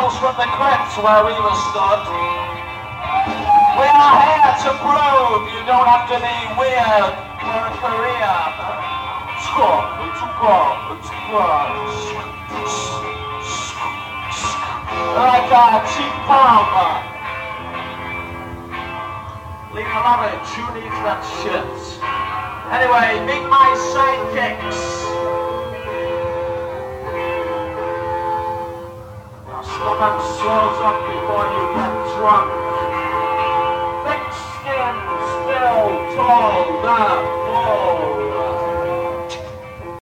miles from the crypt where we were stood. We are here to prove you don't have to be weird for a career. Like a cheap palm. Lena Lovett, who needs that shit? Anyway, meet my sidekicks. Your stomach swells up before you get drunk. Thick skin, still tall, dark.